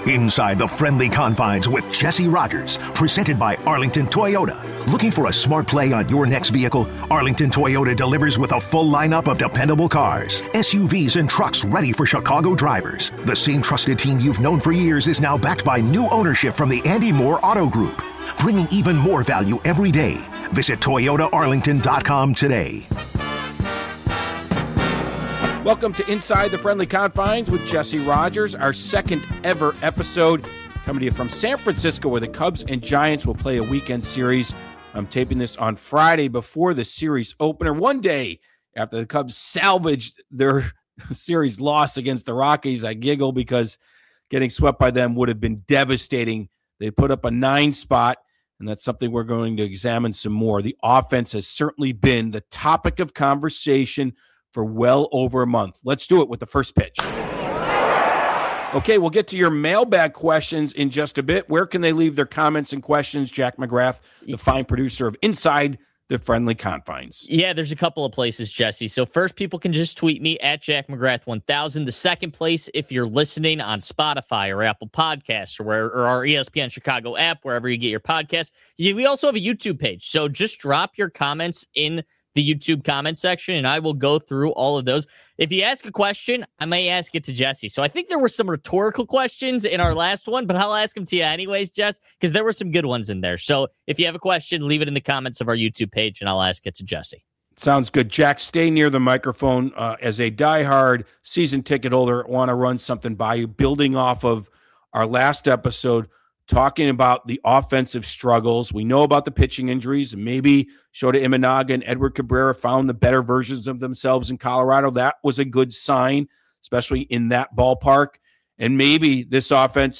Inside the Friendly Confines with Jesse Rogers, presented by Arlington Toyota. Looking for a smart play on your next vehicle? Arlington Toyota delivers with a full lineup of dependable cars, SUVs, and trucks ready for Chicago drivers. The same trusted team you've known for years is now backed by new ownership from the Andy Moore Auto Group, bringing even more value every day. Visit ToyotaArlington.com today. Welcome to Inside the Friendly Confines with Jesse Rogers, our second ever episode, coming to you from San Francisco, where the Cubs and Giants will play a weekend series. I'm taping this on Friday before the series opener, one day after the Cubs salvaged their series loss against the Rockies. I giggle because getting swept by them would have been devastating. They put up a 9 spot, and that's something we're going to examine some more. The offense has certainly been the topic of conversation for well over a month. Let's do it with the first pitch. Okay, we'll get to your mailbag questions in just a bit. Where can they leave their comments and questions? Jack McGrath, the fine producer of Inside the Friendly Confines. Yeah, there's a couple of places, Jesse. So first, people can just tweet me at Jack McGrath 1000. The second place, if you're listening on Spotify or Apple Podcasts or our ESPN Chicago app, wherever you get your podcasts. We also have a YouTube page. So just drop your comments in the YouTube comment section, and I will go through all of those. If you ask a question, I may ask it to Jesse. So I think there were some rhetorical questions in our last one, but I'll ask them to you anyways, Jess, because there were some good ones in there. So if you have a question, leave it in the comments of our YouTube page, and I'll ask it to Jesse. Sounds good. Jack, stay near the microphone. As a diehard season ticket holder, I want to run something by you, building off of our last episode, talking about the offensive struggles. We know about the pitching injuries, and maybe Shota Imanaga and Edward Cabrera found the better versions of themselves in Colorado. That was a good sign, especially in that ballpark. And maybe this offense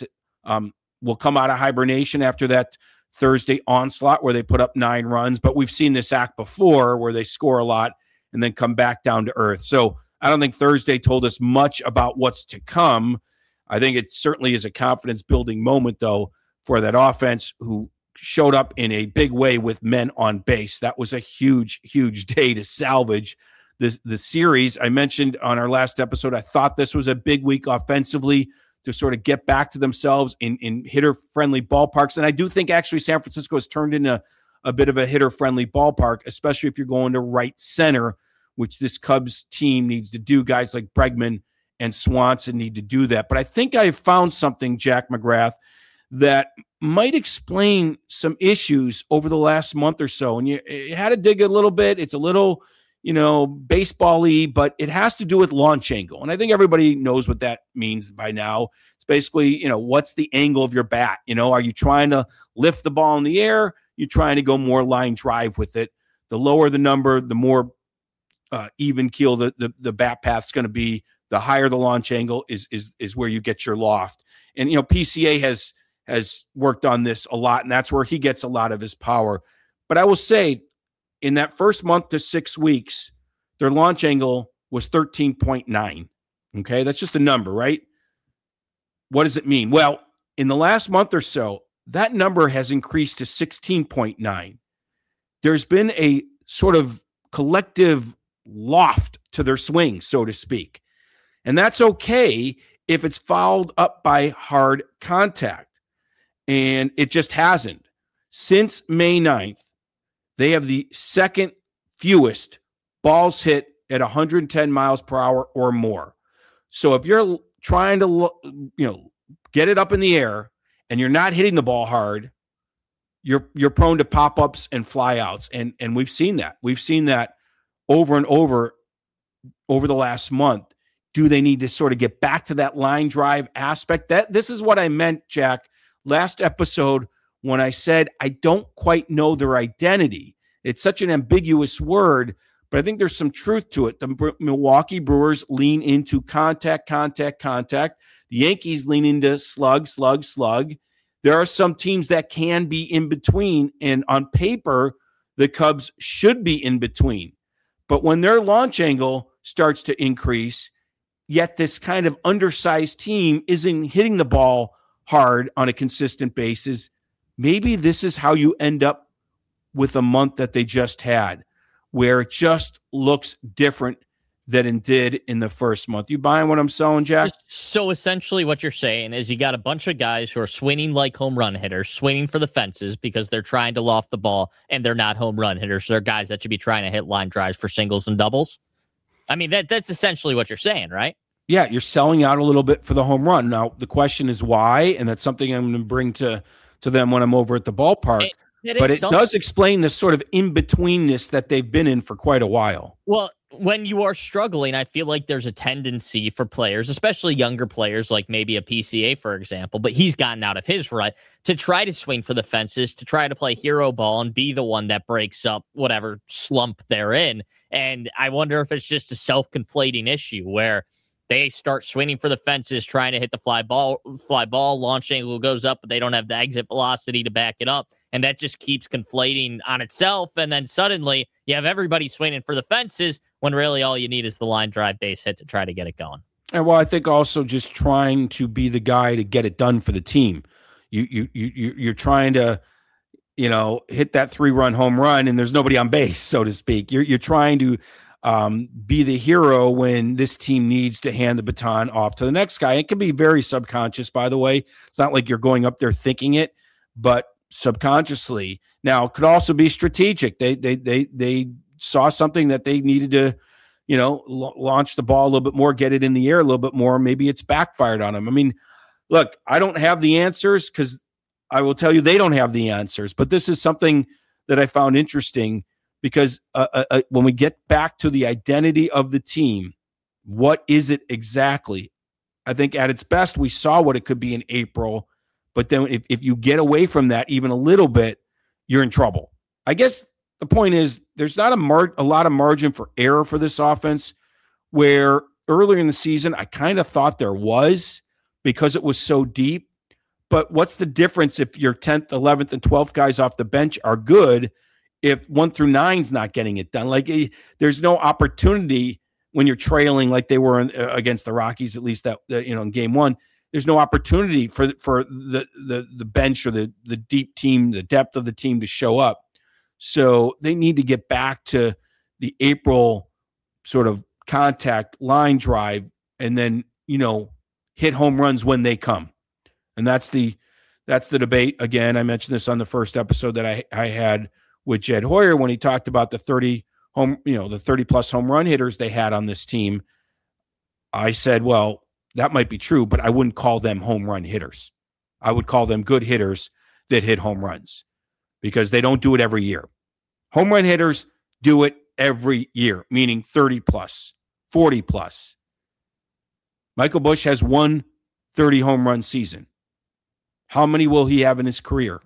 will come out of hibernation after that Thursday onslaught where they put up 9 runs. But we've seen this act before where they score a lot and then come back down to earth. So I don't think Thursday told us much about what's to come. I think it certainly is a confidence-building moment, though, for that offense who showed up in a big way with men on base. That was a huge, huge day to salvage the series. I mentioned on our last episode, I thought this was a big week offensively to sort of get back to themselves in hitter-friendly ballparks. And I do think actually San Francisco has turned into a bit of a hitter-friendly ballpark, especially if you're going to right center, which this Cubs team needs to do. Guys like Bregman and Swanson need to do that. But I think I found something, Jack McGrath, that might explain some issues over the last month or so. And you had to dig a little bit. It's a little, baseball-y, but it has to do with launch angle. And I think everybody knows what that means by now. It's basically, what's the angle of your bat? Are you trying to lift the ball in the air? You're trying to go more line drive with it. The lower the number, the more even keel the bat path's going to be. The higher the launch angle is where you get your loft. And, PCA has worked on this a lot, and that's where he gets a lot of his power. But I will say, in that first month to 6 weeks, their launch angle was 13.9. Okay, that's just a number, right? What does it mean? Well, in the last month or so, that number has increased to 16.9. There's been a sort of collective loft to their swing, so to speak. And that's okay if it's followed up by hard contact. And it just hasn't. Since May 9th, they have the second fewest balls hit at 110 miles per hour or more. So if you're trying to, get it up in the air and you're not hitting the ball hard, you're prone to pop-ups and flyouts. And we've seen that. We've seen that over and over the last month. Do they need to sort of get back to that line drive aspect? This is what I meant, Jack, last episode when I said I don't quite know their identity. It's such an ambiguous word, but I think there's some truth to it. The Milwaukee Brewers lean into contact. The Yankees lean into slug. There are some teams that can be in between, and on paper, the Cubs should be in between. But when their launch angle starts to increase, yet this kind of undersized team isn't hitting the ball hard on a consistent basis, maybe this is how you end up with a month that they just had, where it just looks different than it did in the first month. You buying what I'm selling, Jack? So essentially what you're saying is you got a bunch of guys who are swinging like home run hitters, swinging for the fences because they're trying to loft the ball, and they're not home run hitters. They're guys that should be trying to hit line drives for singles and doubles. I mean, that's essentially what you're saying, right? Yeah, you're selling out a little bit for the home run. Now, the question is why, and that's something I'm going to bring to them when I'm over at the ballpark. But it does explain this sort of in-betweenness that they've been in for quite a while. Well, when you are struggling, I feel like there's a tendency for players, especially younger players, like maybe a PCA, for example, but he's gotten out of his rut, to try to swing for the fences, to try to play hero ball and be the one that breaks up whatever slump they're in. And I wonder if it's just a self-conflating issue where they start swinging for the fences, trying to hit the fly ball, launch angle goes up, but they don't have the exit velocity to back it up. And that just keeps conflating on itself. And then suddenly you have everybody swinging for the fences when really all you need is the line drive base hit to try to get it going. And well, I think also just trying to be the guy to get it done for the team. You're trying to, hit that 3-run home run and there's nobody on base, so to speak. You're trying to be the hero when this team needs to hand the baton off to the next guy. It can be very subconscious, by the way. It's not like you're going up there thinking it, but subconsciously. Now, it could also be strategic. They saw something that they needed to, launch the ball a little bit more, get it in the air a little bit more. Maybe it's backfired on them. I mean, look, I don't have the answers because I will tell you they don't have the answers, but this is something that I found interesting because when we get back to the identity of the team, what is it exactly? I think at its best, we saw what it could be in April, but then if you get away from that even a little bit, you're in trouble. I guess the point is there's not a lot of margin for error for this offense, where earlier in the season, I kind of thought there was because it was so deep. But what's the difference if your 10th, 11th, and 12th guys off the bench are good if 1 through 9's not getting it done? Like, there's no opportunity when you're trailing like they were against the Rockies, at least that in game 1. There's no opportunity for the bench or the deep team, the depth of the team to show up. So they need to get back to the April sort of contact line drive and then, hit home runs when they come. And that's the debate. Again, I mentioned this on the first episode that I had with Jed Hoyer when he talked about the 30 plus home run hitters they had on this team. I said, well, that might be true, but I wouldn't call them home run hitters. I would call them good hitters that hit home runs because they don't do it every year. Home run hitters do it every year, meaning 30 plus, 40 plus. Michael Busch has one 30 home run season. How many will he have in his career?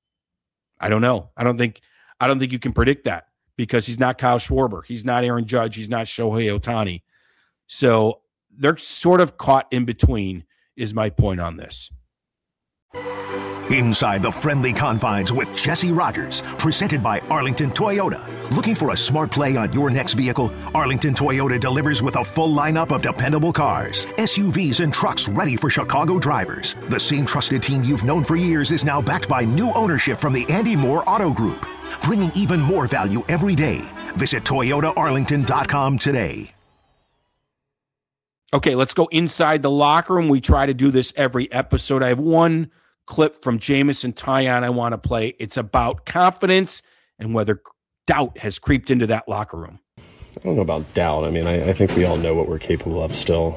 I don't know. I don't think you can predict that because he's not Kyle Schwarber. He's not Aaron Judge. He's not Shohei Ohtani. So they're sort of caught in between is my point on this. Inside the friendly confines with Jesse Rogers, presented by Arlington Toyota. Looking for a smart play on your next vehicle? Arlington Toyota delivers with a full lineup of dependable cars, SUVs, and trucks ready for Chicago drivers. The same trusted team you've known for years is now backed by new ownership from the Andy Moore Auto Group, bringing even more value every day. Visit ToyotaArlington.com today. Okay, let's go inside the locker room. We try to do this every episode. I have one clip from Jameson Taillon I want to play. It's about confidence and whether doubt has creeped into that locker room. I don't know about doubt. I mean, I think we all know what we're capable of still.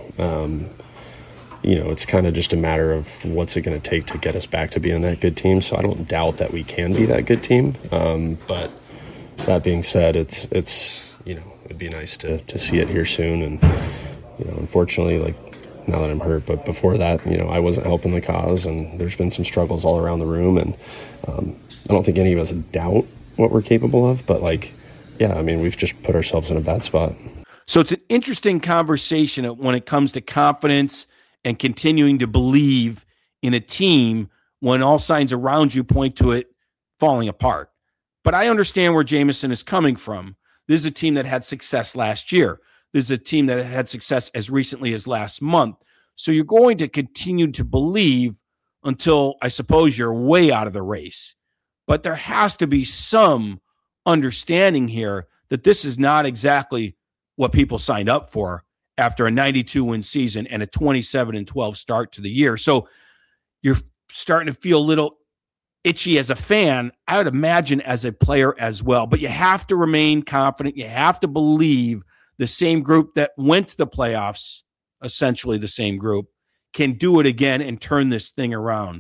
It's kind of just a matter of what's it going to take to get us back to being that good team. So I don't doubt that we can be that good team. But that being said, it's it'd be nice to see it here soon. And, unfortunately, now that I'm hurt, but before that, I wasn't helping the cause, and there's been some struggles all around the room, and I don't think any of us doubt what we're capable of, but we've just put ourselves in a bad spot. So it's an interesting conversation when it comes to confidence and continuing to believe in a team when all signs around you point to it falling apart. But I understand where Jameson is coming from. This is a team that had success last year. This is a team that had success as recently as last month. So you're going to continue to believe until, I suppose, you're way out of the race. But there has to be some understanding here that this is not exactly what people signed up for after a 92-win season and a 27-12 start to the year. So you're starting to feel a little itchy as a fan, I would imagine as a player as well. But you have to remain confident. You have to believe the same group that went to the playoffs, essentially the same group, can do it again and turn this thing around.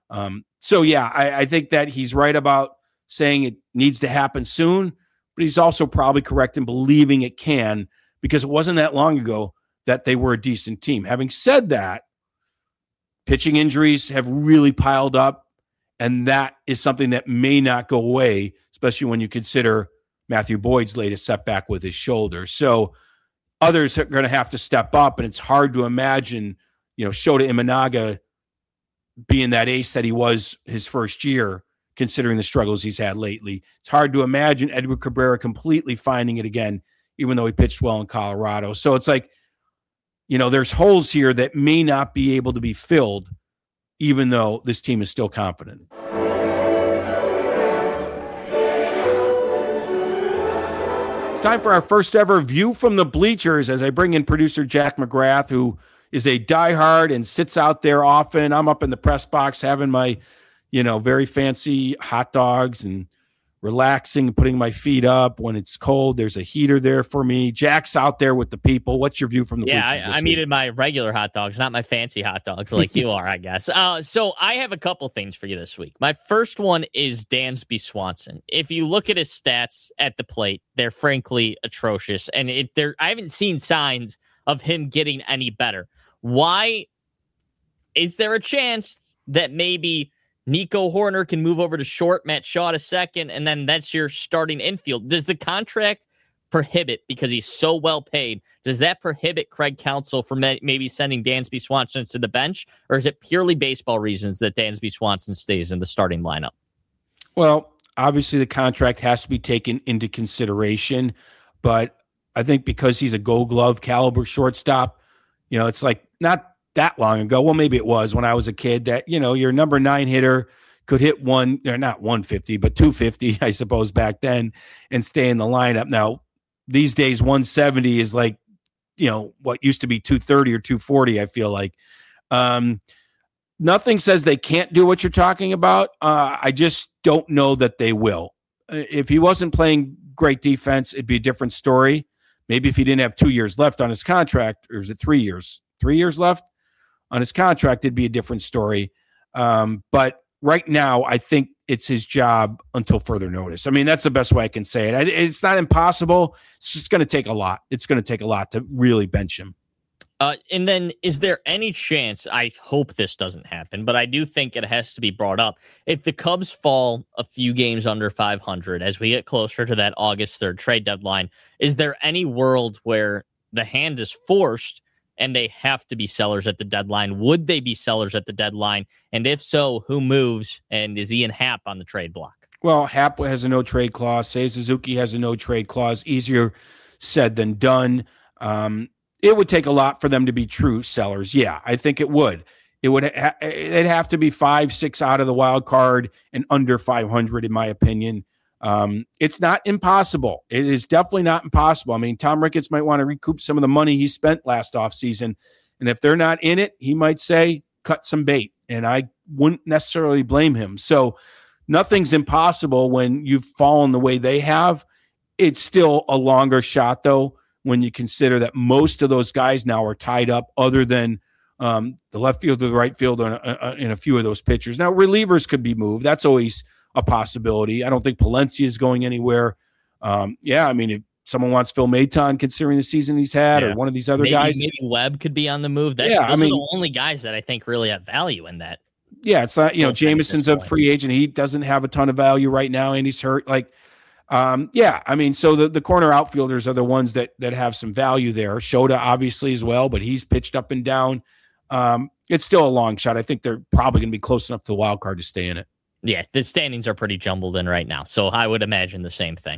I think that he's right about saying it needs to happen soon, but he's also probably correct in believing it can, because it wasn't that long ago that they were a decent team. Having said that, pitching injuries have really piled up, and that is something that may not go away, especially when you consider Matthew Boyd's latest setback with his shoulder. So others are going to have to step up, and it's hard to imagine, Shota Imanaga being that ace that he was his first year, considering the struggles he's had lately. It's hard to imagine Edward Cabrera completely finding it again, even though he pitched well in Colorado. So it's like, there's holes here that may not be able to be filled, even though this team is still confident. It's time for our first ever View from the Bleachers as I bring in producer Jack McGrath, who is a diehard and sits out there often. I'm up in the press box having my, very fancy hot dogs and relaxing, putting my feet up. When it's cold, there's a heater there for me. Jack's out there with the people. What's your view from the bleachers? Yeah, I'm eating my regular hot dogs, not my fancy hot dogs like you are, I guess. So I have a couple things for you this week. My first one is Dansby Swanson. If you look at his stats at the plate, they're frankly atrocious, and I haven't seen signs of him getting any better. Why? Is there a chance that maybe Nico Horner can move over to short, Matt Shaw to second, and then that's your starting infield? Does the contract prohibit, because he's so well paid, does that prohibit Craig Counsell from maybe sending Dansby Swanson to the bench, or is it purely baseball reasons that Dansby Swanson stays in the starting lineup? Well, obviously the contract has to be taken into consideration, but I think because he's a Gold Glove caliber shortstop, it's like not that long ago. Well, maybe it was when I was a kid that, your number 9 hitter could hit not 150, but 250, I suppose, back then, and stay in the lineup. Now, these days, 170 is like, what used to be 230 or 240, I feel like. Nothing says they can't do what you're talking about. I just don't know that they will. If he wasn't playing great defense, it'd be a different story. Maybe if he didn't have 2 years left on his contract, or is it 3 years? 3 years left on his contract, it'd be a different story. But right now, I think it's his job until further notice. I mean, that's the best way I can say it. It's not impossible. It's just going to take a lot. It's going to take a lot to really bench him. And then is there any chance, I hope this doesn't happen, but I do think it has to be brought up, if the Cubs fall a few games under 500 as we get closer to that August 3rd trade deadline, is there any world where the hand is forced and they have to be sellers at the deadline? Would they be sellers at the deadline? And if so, who moves? And is Ian Happ on the trade block? Well, Happ has a no-trade clause. Seiya Suzuki has a no-trade clause. Easier said than done. It would take a lot for them to be true sellers. Yeah, I think it would. It'd have to be 5-6 out of the wild card and under 500, in my opinion. It's not impossible. It is definitely not impossible. I mean, Tom Ricketts might want to recoup some of the money he spent last offseason. And if they're not in it, he might say, cut some bait. And I wouldn't necessarily blame him. So nothing's impossible when you've fallen the way they have. It's still a longer shot, though, when you consider that most of those guys now are tied up, other than the left field or the right field and a few of those pitchers. Now, relievers could be moved. That's always a possibility. I don't think Palencia is going anywhere. If someone wants Phil Maton, considering the season he's had, or one of these other guys. Maybe Webb could be on the move. Those are the only guys that I think really have value in that. Yeah, it's not, Jameson's a free agent. He doesn't have a ton of value right now, and he's hurt. So the corner outfielders are the ones that have some value there. Shota, obviously, as well, but he's pitched up and down. It's still a long shot. I think they're probably going to be close enough to the wild card to stay in it. Yeah, the standings are pretty jumbled in right now, so I would imagine the same thing.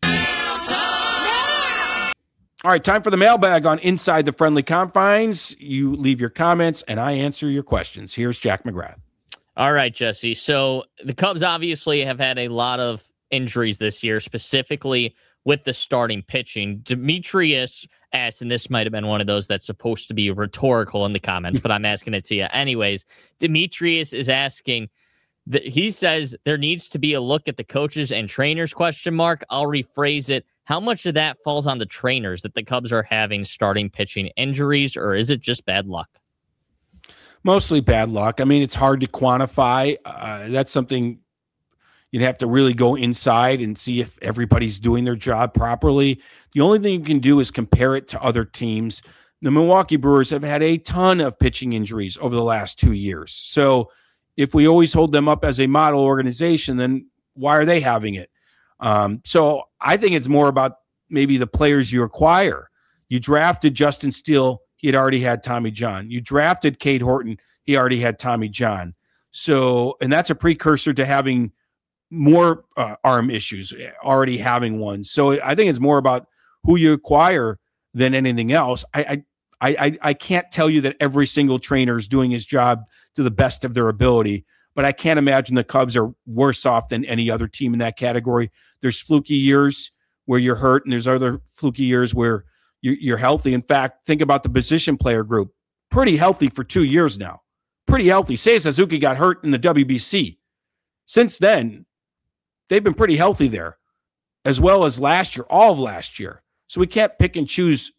All right, time for the mailbag on Inside the Friendly Confines. You leave your comments, and I answer your questions. Here's Jack McGrath. All right, Jesse. So the Cubs obviously have had a lot of injuries this year, specifically with the starting pitching. Demetrius asked, and this might have been one of those that's supposed to be rhetorical in the comments, but I'm asking it to you anyways. Demetrius is asking, he says there needs to be a look at the coaches and trainers, ? I'll rephrase it. How much of that falls on the trainers that the Cubs are having starting pitching injuries, or is it just bad luck? Mostly bad luck. I mean, it's hard to quantify. That's something you'd have to really go inside and see if everybody's doing their job properly. The only thing you can do is compare it to other teams. The Milwaukee Brewers have had a ton of pitching injuries over the last 2 years. So if we always hold them up as a model organization, then why are they having it? So I think it's more about maybe the players you acquire. You drafted Justin Steele. He had already had Tommy John. You drafted Cade Horton. He already had Tommy John. So, and that's a precursor to having more arm issues, already having one. So I think it's more about who you acquire than anything else. I can't tell you that every single trainer is doing his job to the best of their ability, but I can't imagine the Cubs are worse off than any other team in that category. There's fluky years where you're hurt, and there's other fluky years where you're healthy. In fact, think about the position player group. Pretty healthy for 2 years now. Pretty healthy. Seiya Suzuki got hurt in the WBC. Since then, they've been pretty healthy there, as well as last year, all of last year. So we can't pick and choose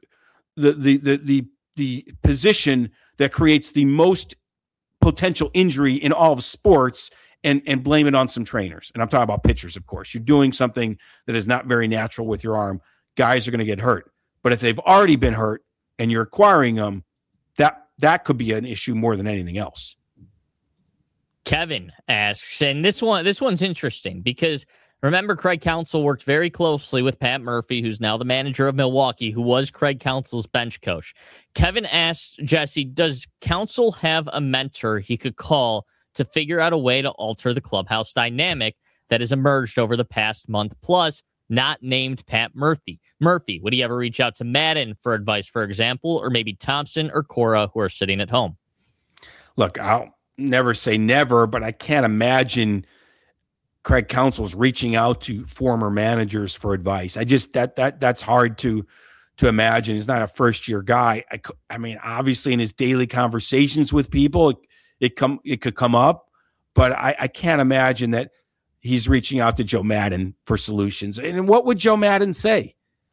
the position that creates the most potential injury in all of sports and blame it on some trainers. And I'm talking about pitchers, of course. You're doing something that is not very natural with your arm. Guys are going to get hurt. But if they've already been hurt and you're acquiring them, that could be an issue more than anything else. Kevin asks, and this one's interesting because remember Craig Counsell worked very closely with Pat Murphy, who's now the manager of Milwaukee, who was Craig Counsell's bench coach. Kevin asks, Jesse, does Counsell have a mentor he could call to figure out a way to alter the clubhouse dynamic that has emerged over the past month plus, not named Pat Murphy? Would he ever reach out to Madden for advice, for example, or maybe Thompson or Cora, who are sitting at home? Look, I'll never say never, but I can't imagine Craig Counsell's reaching out to former managers for advice. I just that's hard to imagine. He's not a first-year guy. I mean, obviously, in his daily conversations with people, it could come up, but I can't imagine that he's reaching out to Joe Madden for solutions. And what would Joe Madden say?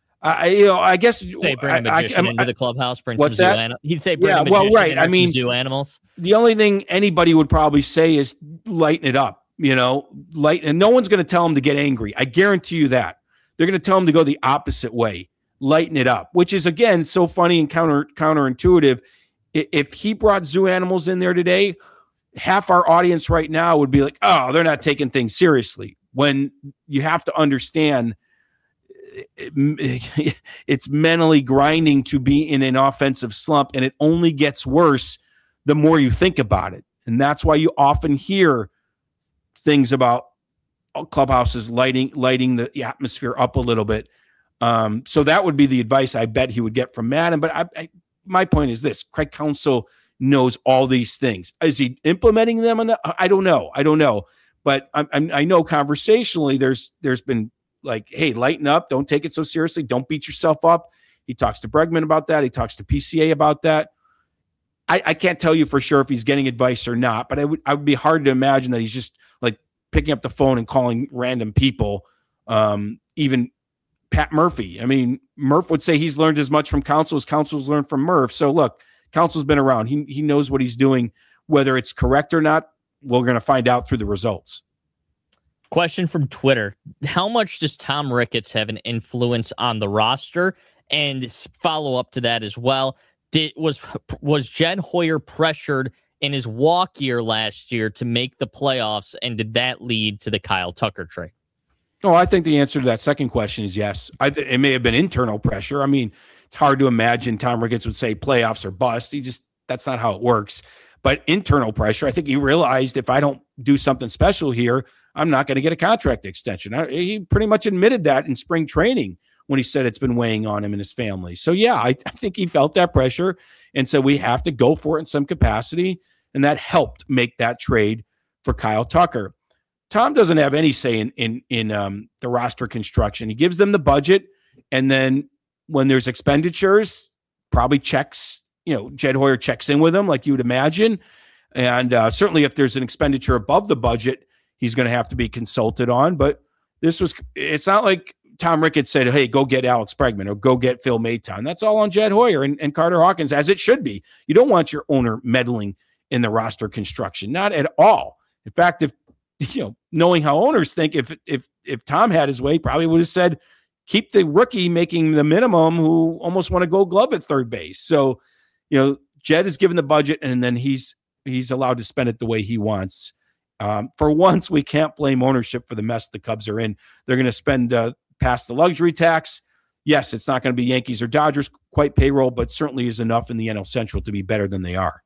I guess say bring a magician into the clubhouse. Bring what's some that? He'd say bring a magician right. in I mean, zoo animals. The only thing anybody would probably say is lighten it up. And no one's going to tell him to get angry. I guarantee you that. They're going to tell him to go the opposite way, lighten it up, which is, again, so funny and counterintuitive. If he brought zoo animals in there today, half our audience right now would be like, oh, they're not taking things seriously. When you have to understand it's mentally grinding to be in an offensive slump, and it only gets worse the more you think about it. And that's why you often hear things about clubhouses lighting the atmosphere up a little bit. So that would be the advice I bet he would get from Madden. But my point is this: Craig Counsell knows all these things. Is he implementing them? I don't know. But I know conversationally there's been like, hey, lighten up. Don't take it so seriously. Don't beat yourself up. He talks to Bregman about that. He talks to PCA about that. I can't tell you for sure if he's getting advice or not, but I would be hard to imagine that he's just like picking up the phone and calling random people. Even Pat Murphy. I mean, Murph would say he's learned as much from Counsell as Counsell's learned from Murph. So look, Counsell's been around. He knows what he's doing. Whether it's correct or not, we're going to find out through the results. Question from Twitter. How much does Tom Ricketts have an influence on the roster? And follow up to that as well. Was Jed Hoyer pressured in his walk year last year to make the playoffs, and did that lead to the Kyle Tucker trade? Oh, I think the answer to that second question is yes. It may have been internal pressure. I mean, it's hard to imagine Tom Ricketts would say playoffs or bust. That's not how it works. But internal pressure, I think he realized if I don't do something special here, I'm not going to get a contract extension. He pretty much admitted that in spring training when he said it's been weighing on him and his family. So, yeah, I think he felt that pressure and said we have to go for it in some capacity, and that helped make that trade for Kyle Tucker. Tom doesn't have any say in the roster construction. He gives them the budget, and then when there's expenditures, probably checks. Jed Hoyer checks in with them, like you would imagine, and certainly if there's an expenditure above the budget, he's going to have to be consulted on. But it's not like Tom Ricketts said, "Hey, go get Alex Bregman or go get Phil Maton." That's all on Jed Hoyer and Carter Hawkins, as it should be. You don't want your owner meddling in the roster construction, not at all. In fact, if knowing how owners think, if Tom had his way, probably would have said, keep the rookie making the minimum who almost won a Gold Glove at third base. So, Jed is given the budget, and then he's allowed to spend it the way he wants. For once, we can't blame ownership for the mess the Cubs are in. They're going to spend past the luxury tax. Yes, it's not going to be Yankees or Dodgers quite payroll, but certainly is enough in the NL Central to be better than they are.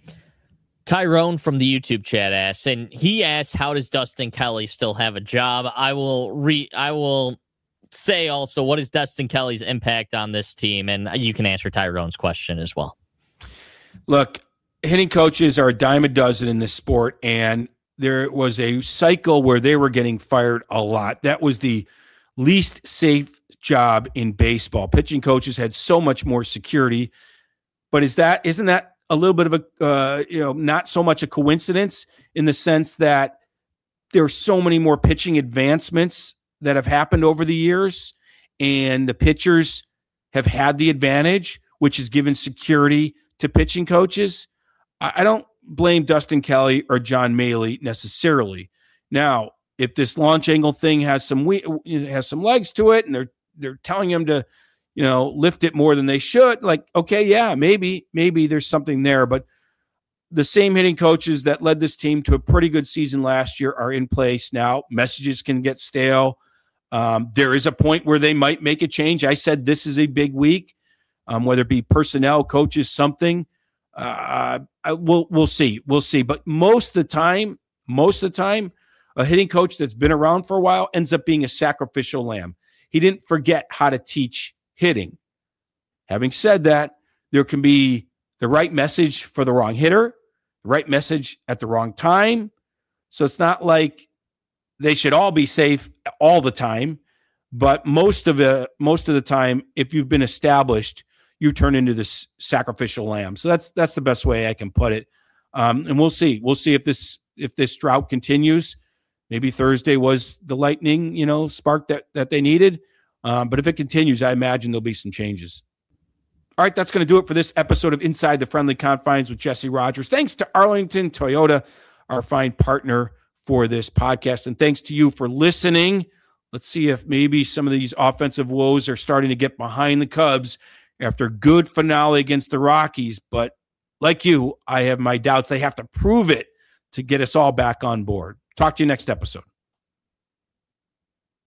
Tyrone from the YouTube chat asks, and he asks, how does Dustin Kelly still have a job? I will say also, what is Dustin Kelly's impact on this team? And you can answer Tyrone's question as well. Look, hitting coaches are a dime a dozen in this sport, and there was a cycle where they were getting fired a lot. That was the least safe job in baseball. Pitching coaches had so much more security, but isn't that a little bit of a not so much a coincidence in the sense that there are so many more pitching advancements that have happened over the years, and the pitchers have had the advantage, which has given security to pitching coaches. I don't blame Dustin Kelly or John Maley necessarily. Now, if this launch angle thing has some legs to it, and they're telling him to, lift it more than they should, like, okay, yeah, maybe there's something there. But the same hitting coaches that led this team to a pretty good season last year are in place now. Messages can get stale. There is a point where they might make a change. I said this is a big week, whether it be personnel, coaches, something. We'll see. We'll see. But most of the time, a hitting coach that's been around for a while ends up being a sacrificial lamb. He didn't forget how to teach hitting. Having said that, there can be the right message for the wrong hitter, the right message at the wrong time. So it's not like they should all be safe all the time, but most of the time, if you've been established, you turn into this sacrificial lamb. So that's the best way I can put it. And we'll see. We'll see if this drought continues. Maybe Thursday was the lightning, spark that they needed. But if it continues, I imagine there'll be some changes. All right, that's going to do it for this episode of Inside the Friendly Confines with Jesse Rogers. Thanks to Arlington Toyota, our fine partner for this podcast. And thanks to you for listening. Let's see if maybe some of these offensive woes are starting to get behind the Cubs after a good finale against the Rockies. But like you, I have my doubts. They have to prove it to get us all back on board. Talk to you next episode.